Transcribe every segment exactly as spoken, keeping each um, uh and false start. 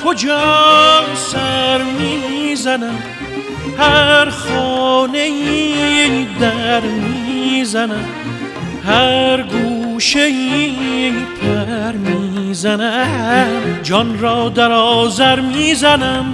کجا سر میزنم، هر خانه‌ای در میزنم، هر گوشه‌ای پر میزنم، جان را در آذر میزنم.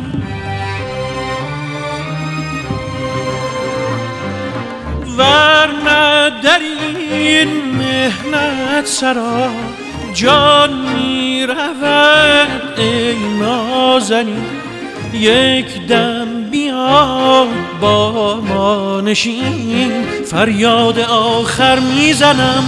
ورنه در این مهنت سرا جان می رود ای نازنین، یک دم بیا با ما نشین، فریاد آخر میزنم.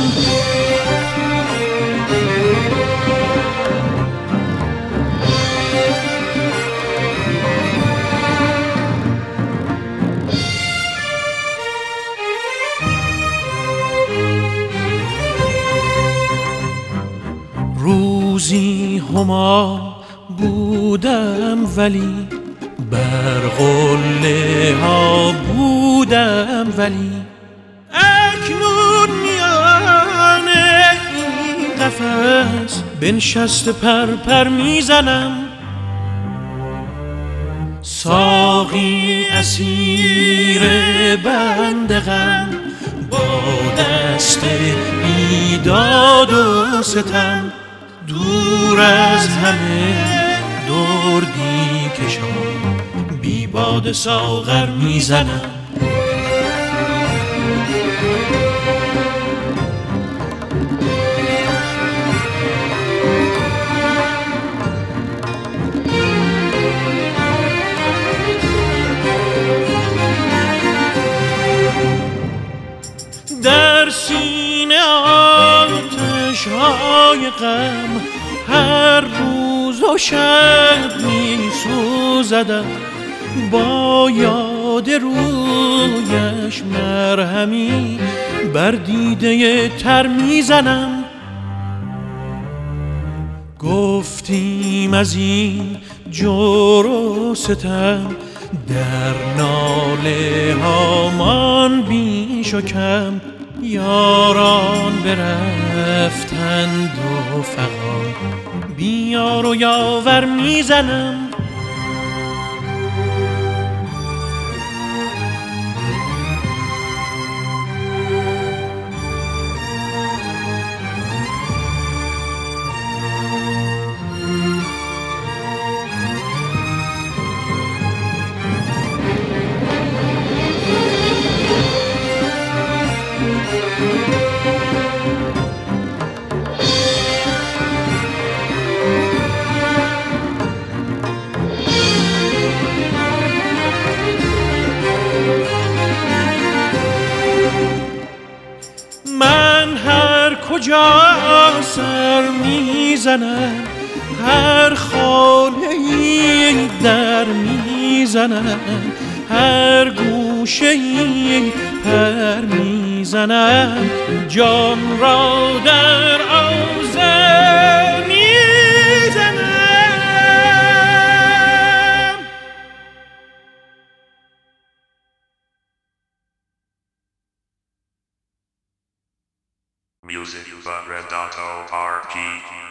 روزی هما بودم ولی بر قله ها بودم ولی، اکنون میان این قفس بنشسته پر پر میزنم. ساقی اسیر بنده غم با دست بیداد و ستم، دور از همه دردی کشان بی باد ساغر میزنم. در سینه آتش های غم هر روز و شب می سوزدم، با یاد رویش مرهمی بر دیده تر میزنم. گفتیم از این جور و ستم در ناله هامان بیش و کم، یاران برفتند و فغان بیار و یاور میزنم. من هر کجا سر میزنم، هر خانه‌ای در میزنم، هر گوشه‌ای پر میزنم، جان را در آذر میزنم. Music by Red Dot O R P.